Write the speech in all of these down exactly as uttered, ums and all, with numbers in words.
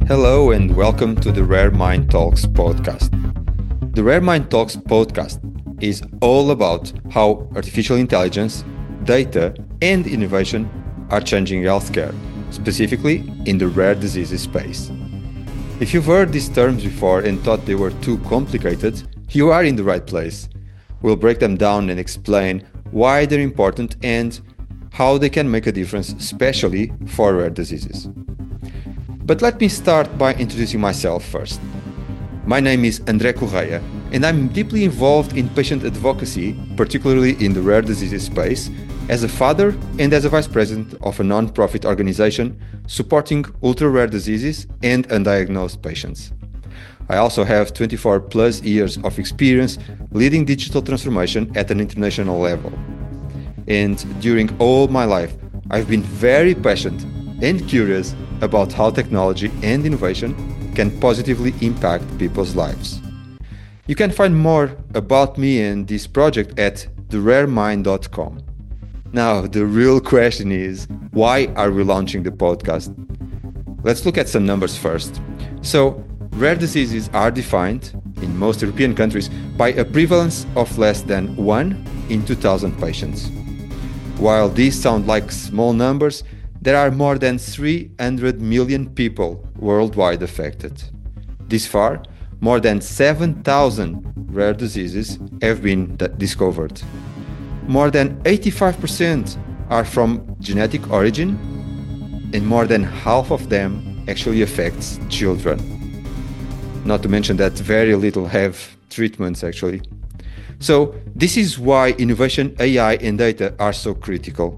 Hello and welcome to the Rare Mind Talks podcast. The Rare Mind Talks podcast is all about how artificial intelligence, data, and innovation are changing healthcare, specifically in the rare diseases space. If you've heard these terms before and thought they were too complicated, you are in the right place. We'll break them down and explain why they're important and how they can make a difference, especially for rare diseases. But let me start by introducing myself first. My name is André Correia, and I'm deeply involved in patient advocacy, particularly in the rare diseases space, as a father and as a vice president of a non-profit organization supporting ultra-rare diseases and undiagnosed patients. I also have twenty-four plus years of experience leading digital transformation at an international level. And during all my life, I've been very passionate and curious about how technology and innovation can positively impact people's lives. You can find more about me and this project at the rare mind dot com. Now, the real question is, why are we launching the podcast? Let's look at some numbers first. So, rare diseases are defined, in most European countries, by a prevalence of less than one in two thousand patients. While these sound like small numbers, there are more than three hundred million people worldwide affected. This far, more than seven thousand rare diseases have been d- discovered. More than eighty-five percent are from genetic origin, and more than half of them actually affects children. Not to mention that very little have treatments actually. So this is why innovation, A I, and data are so critical.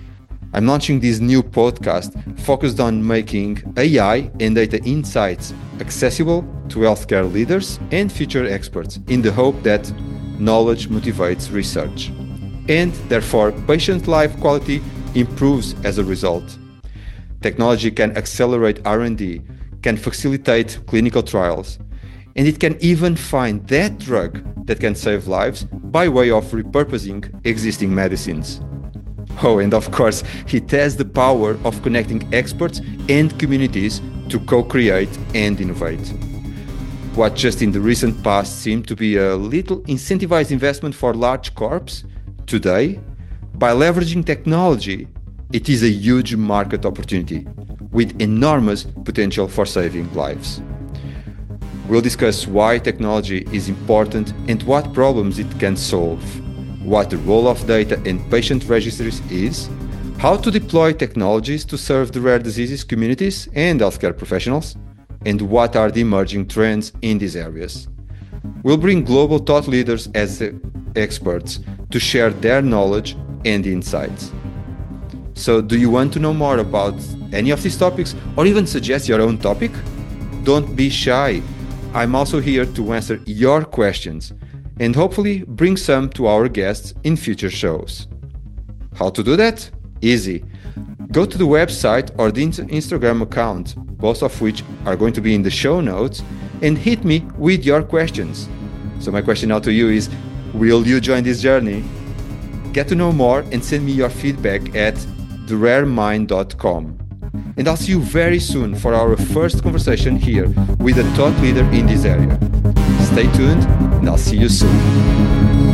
I'm launching this new podcast focused on making A I and data insights accessible to healthcare leaders and future experts in the hope that knowledge motivates research. And therefore, patient life quality improves as a result. Technology can accelerate R and D, can facilitate clinical trials, and it can even find that drug that can save lives by way of repurposing existing medicines. Oh, and of course, it has the power of connecting experts and communities to co-create and innovate. What just in the recent past seemed to be a little incentivized investment for large corps, today, by leveraging technology, it is a huge market opportunity with enormous potential for saving lives. We'll discuss why technology is important and what problems it can solve, what the role of data and patient registries is, how to deploy technologies to serve the rare diseases communities and healthcare professionals, and what are the emerging trends in these areas. We'll bring global thought leaders as experts to share their knowledge and insights. So, do you want to know more about any of these topics or even suggest your own topic? Don't be shy. I'm also here to answer your questions and hopefully bring some to our guests in future shows. How to do that? Easy. Go to the website or the Instagram account, both of which are going to be in the show notes, and hit me with your questions. So my question now to you is, will you join this journey? Get to know more and send me your feedback at the rare mind dot com. And I'll see you very soon for our first conversation here with a thought leader in this area. Stay tuned, and I'll see you soon.